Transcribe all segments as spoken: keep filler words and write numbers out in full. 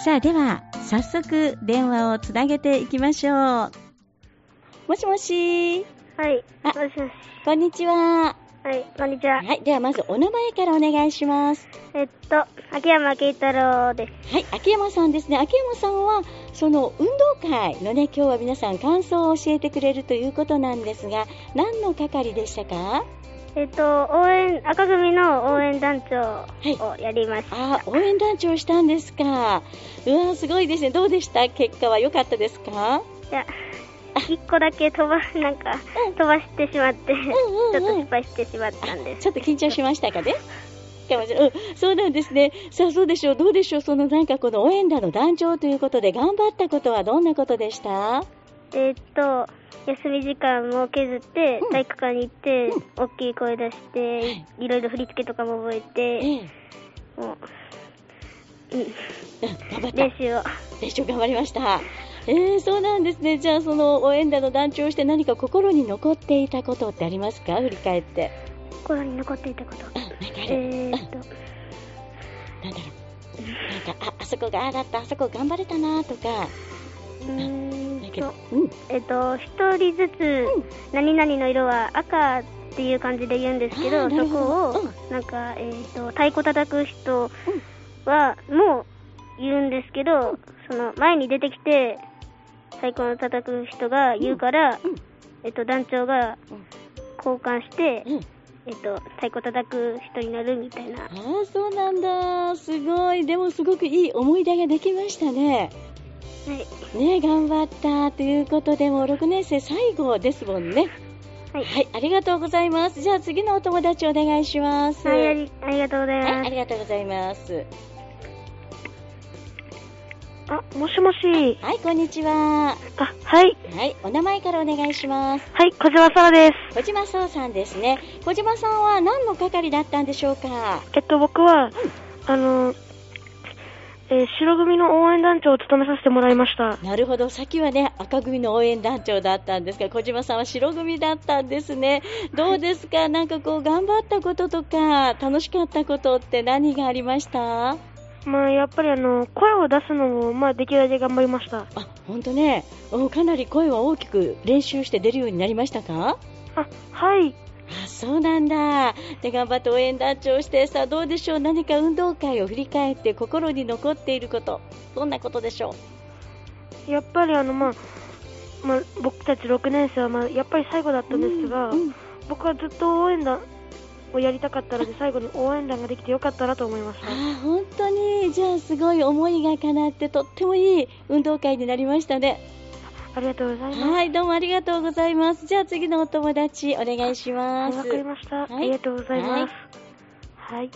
さあでは早速電話をつなげていきましょう。もしもし。 はい。 あ、 もしもし。 こんにちは。 はい、こんにちは。 はい、ではまずお名前からお願いします。 えっと、秋山慶太郎です。 はい、秋山さんですね。秋山さんはその運動会のね、今日は皆さん感想を教えてくれるということなんですが、何の係でしたか？ えっと、応援、赤組の応援団長をやりました。 はい、あ、応援団長したんですか。うわ、すごいですね。どうでした？結果は良かったですか？ いや、一個だけ飛ば、なんか、飛ばしてしまって、うんうんうん、ちょっと失敗してしまったんです。 ちょっと緊張しましたかね？うん、そうなんですね。さあ、そうでしょう。どうでしょう。そのなんかこの応援団の団長ということで頑張ったことはどんなことでした？ えー、っと、休み時間も削って体育館に行って、うん、大きい声出して、うん、いろいろ振り付けとかも覚えて、うん、もう、うん、頑張った。練習を。 練習頑張りました。えー、そうなんですね。じゃあその応援団の団長をして何か心に残っていたことってありますか？振り返って。 心に残っていたこと。 うん、なんかある。 えー、っと、うん、なんだろう。なんか、あ、あそこがああだった、あそこ頑張れたなとか。 うーんと、うん、えっと、一人ずつ、うん、何々の色は赤っていう感じで言うんですけど、そこを、うん、なんか、えー、っと、太鼓叩く人は、もう言うんですけど、うん、その前に出てきて、太鼓の叩く人が言うから、うん、えっと、団長が交換して、うん、えっと、太鼓叩く人になるみたいな。 ああ、そうなんだ。すごい。でもすごくいい思い出ができましたね。 はい、 ね、頑張ったということで、もうろくねん生最後ですもんね。はい、はい、ありがとうございます。じゃあ次のお友達お願いします。 はい、あり、ありがとうございます。 はい、ありがとうございます。 あ、もしもし。 はい、こんにちは。 あ、はい。 はい、お名前からお願いします。 はい、小島沙羅です。 小島沙羅さんですね。小島さんは何の係だったんでしょうか？ えっと、僕は、うん、あの、えー、白組の応援団長を務めさせてもらいました。 なるほど。先はね、赤組の応援団長だったんですが、小島さんは白組だったんですね。どうですか？はい、なんかこう、頑張ったこととか、楽しかったことって何がありました？ まあ、やっぱりあの、声を出すのも、まあ、できるだけ頑張りました。 あ、ほんとね。かなり声は大きく練習して出るようになりましたか？ あ、はい。 あ、そうなんだ。で、頑張って応援団長して、さあどうでしょう。何か運動会を振り返って心に残っていること、どんなことでしょう？やっぱりあの、まあ、まあ、僕たちろくねん生は、まあ、やっぱり最後だったんですが、うんうん、僕はずっと応援団をやりたかったので、最後に応援団ができてよかったなと思いました。 あ、本当に。じゃあすごい思いが叶ってとってもいい運動会になりましたね。 ありがとうございます。 はい、どうもありがとうございます。じゃあ次のお友達お願いします。 わかりました、はい。ありがとうございます。はい。はい、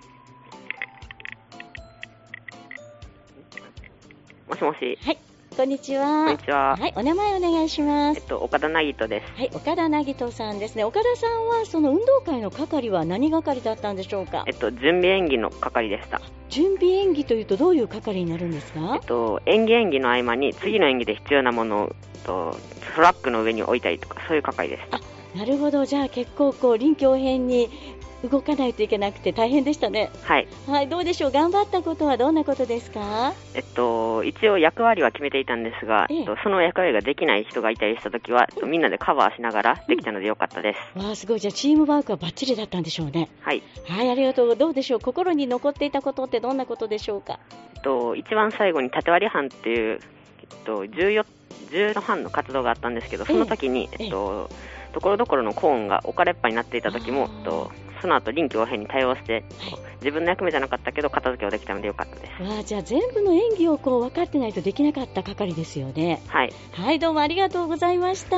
もしもし。 はい。こんにちは。 こんにちは。 はい、お名前お願いします。 えっと、岡田凪人です。 はい、岡田凪人さんですね。岡田さんはその運動会の係は何係だったんでしょうか？ えっと、準備演技の係でした。 準備演技というとどういう係になるんですか？ えっと、演技演技の合間に次の演技で必要なものをとトラックの上に置いたりとか、そういう係でした。 あ、なるほど。じゃあ結構こう臨機応変に動かないといけなくて大変でしたね。 はい。 はい、どうでしょう。頑張ったことはどんなことですか？ えっと、一応役割は決めていたんですが、ええ、その役割ができない人がいたりしたときは、うん、みんなでカバーしながらできたのでよかったです。 うん、わあ、すごい。じゃあチームワークはバッチリだったんでしょうね。 はい。 はい、ありがとう。どうでしょう。心に残っていたことってどんなことでしょうか？ えっと、一番最後に縦割り班っていう、えっと、じゅうよん、じゅうの班の活動があったんですけど、その時に、ええっと、ところどころのコーンが置かれっぱになっていた時も、えっと、その後臨機応変に対応して、はい、自分の役目じゃなかったけど片付けをできたのでよかったです。 わあ、じゃあ全部の演技をこう分かってないとできなかった係ですよね。 はい。 はい、どうもありがとうございました。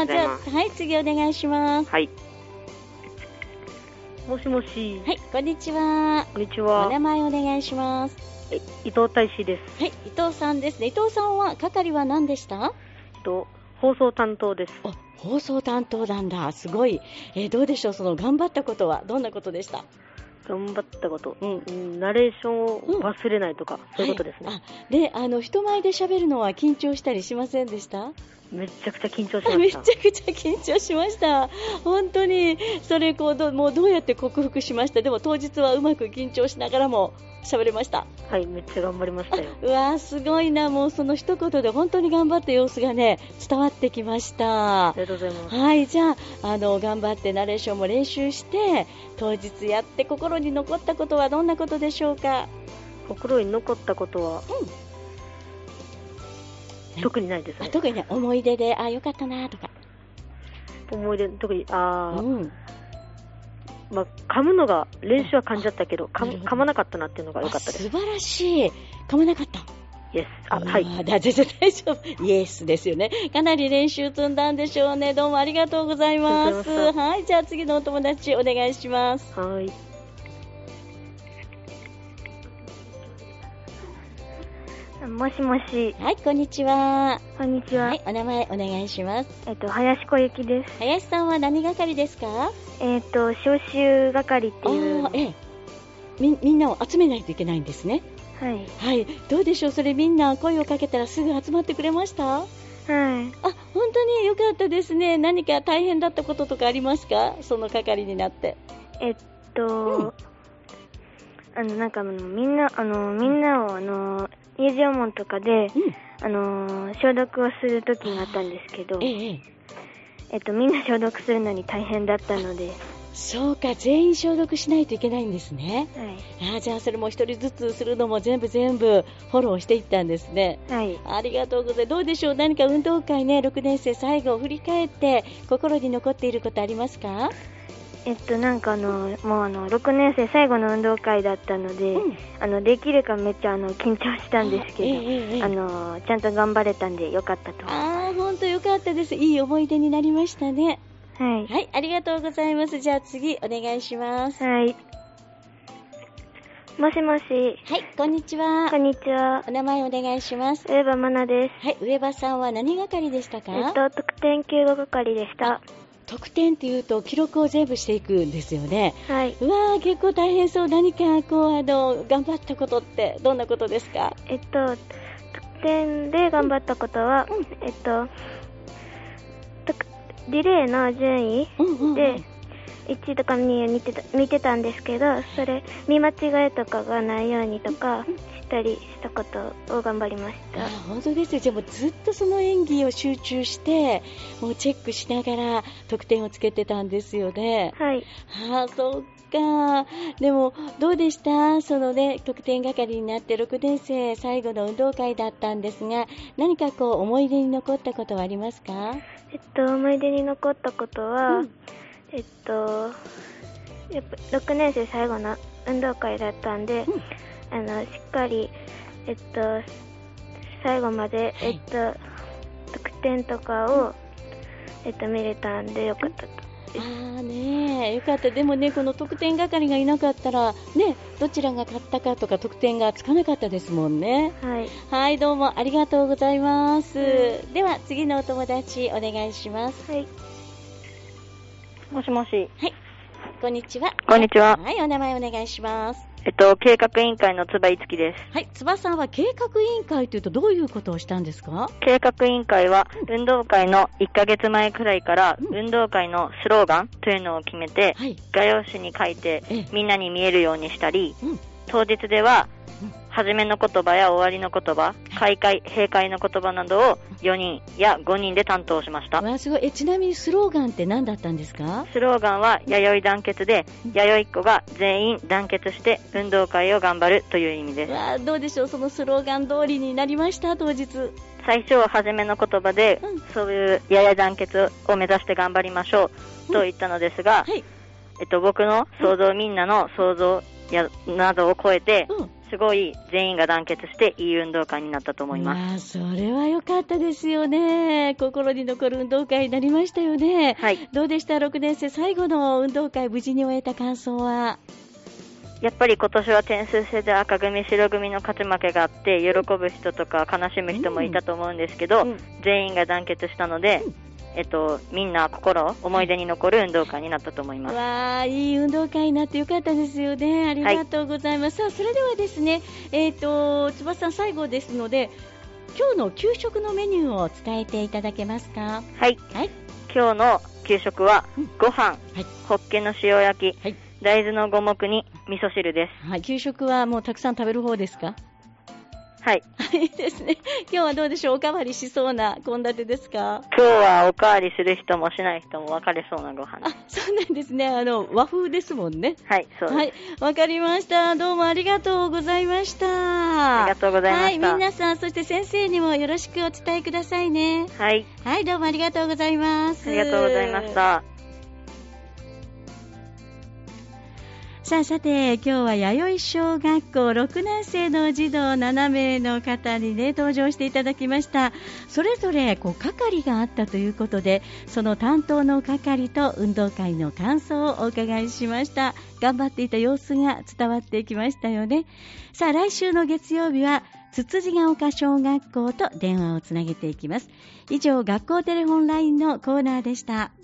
じゃあ、はい、次お願いします。 はい。 もしもし。 はい、こんにちは。 こんにちは。 お名前お願いします。 え、伊藤大志です。 はい、伊藤さんですね。伊藤さんは係は何でした？ と放送担当です。 あ、放送担当なんだ。すごい。えー、どうでしょう。その頑張ったことはどんなことでした？ 頑張ったこと、うん、ナレーションを忘れないとか、うん、そういうことですね。はい、 あ、で、あの人前で喋るのは緊張したりしませんでした？ めちゃくちゃ緊張しました。 めちゃくちゃ緊張しました。本当にそれこうどもうどうやって克服しました？でも当日はうまく緊張しながらも喋れました？ はい、めっちゃ頑張りましたよ。 うわー、すごいな。もうその一言で本当に頑張った様子がね、伝わってきました。 ありがとうございます。 はい、じゃあ、あの、頑張ってナレーションも練習して、当日やって心に残ったことはどんなことでしょうか？ 心に残ったことは、うん、特にないですね。 あ、特にね、思い出で、あ、よかったなとか。 思い出、特に、あー、 うん、 まあ、噛むのが練習は噛んじゃったけど、噛む噛まなかったなっていうのが良かったです。 素晴らしい。噛まなかった。 イエス。あ、はい。 だ全然大丈夫。イエスですよね。かなり練習積んだんでしょうね。どうもありがとうございます。はい、じゃあ次のお友達お願いします。 はい。 もしもし。 はい、こんにちは。 こんにちは。 はい、お名前お願いします。 えっと、林小雪です。 林さんは何係ですか？ えっと、招集係っていう。 あ、ええ。み、みんなを集めないといけないんですね。 はい。 はい。どうでしょう、それみんな声をかけたらすぐ集まってくれました？はい。あ、本当によかったですね。何か大変だったこととかありますか？その係になって。 えっと、うん、あの、なんかみんな、あの、みんなを、あの、入場門とかで、うん、あのー、消毒をするときがあったんですけど、えええっと、みんな消毒するのに大変だったので。 そうか、全員消毒しないといけないんですね。 はい。 あ、じゃあそれも一人ずつするのも全部全部フォローしていったんですね。 はい。 ありがとうございます。どうでしょう、何か運動会ね、ろくねん生最後を振り返って心に残っていることありますか？ えっと、なんかあの、もうあの、ろくねん生最後の運動会だったので、うん、あの、できるかめっちゃあの、緊張したんですけど、あ,、ええ、あの、ちゃんと頑張れたんでよかったと思います。 ああ、ほんとよかったです。いい思い出になりましたね。 はい。 はい、ありがとうございます。じゃあ次、お願いします。 はい。もしもし。 はい、こんにちは。 こんにちは。 お名前お願いします。 上場真奈です。 はい、上場さんは何係でしたか？ えっと、得点救護係でした。 得点っていうと記録を全部していくんですよね。 はい。 うわー、結構大変そう。何かこうあの頑張ったことってどんなことですか？ えっと得点で頑張ったことは、うん、えっとリレーの順位で、うんうんうん、いちいとかにを見てた、見てたんですけど、それ見間違いとかがないようにとかしたりしたことを頑張りました。 あ、本当ですよ。じゃあもうずっとその演技を集中してもうチェックしながら得点をつけてたんですよね。 はい。 ああ、そうか。でもどうでした？そのね、得点係になってろくねん生最後の運動会だったんですが、何かこう思い出に残ったことはありますか？ えっと思い出に残ったことは、うん、えっとやっぱろくねん生最後の運動会だったんで、うん、あのしっかりえっと最後まで、はい、えっと得点とかを、えっと見れたんでよかったと。 あーねー、よかった。でもね、この得点係がいなかったらね、どちらが勝ったかとか得点がつかなかったですもんね。 はい。 はい、どうもありがとうございます。うん、では次のお友達お願いします。 はい。 もしもし。 はい。こんにちは。 こんにちは。 はい、お名前お願いします。 えっと、計画委員会のつばいつきです。 はい、つばさんは計画委員会というとどういうことをしたんですか？ 計画委員会は、うん、運動会のいっかげつまえくらいから、うん、運動会のスローガンというのを決めて、はい、画用紙に書いてみんなに見えるようにしたり、うん、当日では、初めの言葉や終わりの言葉、開会、閉会の言葉などをよにんやごにんで担当しました。 わあ、すごい。え、ちなみにスローガンって何だったんですか？ スローガンは弥生団結で、弥生っ子が全員団結して運動会を頑張るという意味です。 わあ、どうでしょう、そのスローガン通りになりました？当日最初初めの言葉で、うん、そういう弥生団結を目指して頑張りましょうと言ったのですが、うん、はい、えっと、僕の想像、うん、みんなの想像やなどを超えて、うん、すごい全員が団結していい運動会になったと思います。 まあ、それは良かったですよね。心に残る運動会になりましたよね。はい。どうでした？ろくねん生最後の運動会無事に終えた感想は？ やっぱり今年は点数制で赤組白組の勝ち負けがあって喜ぶ人とか悲しむ人もいたと思うんですけど、うん、全員が団結したので、うん、えっと、みんな心思い出に残る運動会になったと思います。 わー、いい運動会になってよかったですよね。ありがとうございます。はい、さあ、それではですね、えっと、つばさん最後ですので今日の給食のメニューを伝えていただけますか？ はい、はい、今日の給食はご飯、うん、はい、ホッケの塩焼き、はい、 大豆の五目に味噌汁です。 はい、給食はもうたくさん食べる方ですか？ はい。 いいですね。今日はどうでしょう、おかわりしそうな献立ですか？ 今日はおかわりする人もしない人も分かれそうなご飯です。 あ、そうなんですね。あの、和風ですもんね。 はい、そうです。 はい、わかりました。どうもありがとうございました。 ありがとうございました。 はい、皆さん、そして先生にもよろしくお伝えくださいね。 はい。 はい、どうもありがとうございます。 ありがとうございました。 さあさて、今日は弥生小学校ろくねん生の児童なな名の方にね登場していただきました。それぞれこう係があったということで、その担当の係と運動会の感想をお伺いしました。頑張っていた様子が伝わってきましたよね。さあ、来週の月曜日はつつじが丘小学校と電話をつなげていきます。以上、学校テレホンラインのコーナーでした。